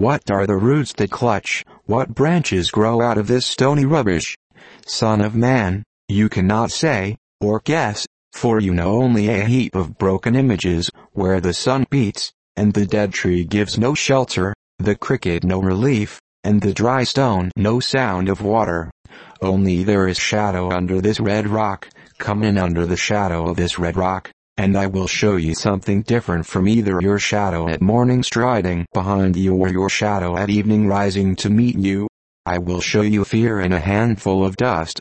What are the roots that clutch? What branches grow out of this stony rubbish? Son of man, you cannot say, or guess, for you know only a heap of broken images, where the sun beats, and the dead tree gives no shelter, the cricket no relief, and the dry stone no sound of water. Only there is shadow under this red rock. Come in under the shadow of this red rock, and I will show you something different from either your shadow at morning striding behind you or your shadow at evening rising to meet you. I will show you fear in a handful of dust.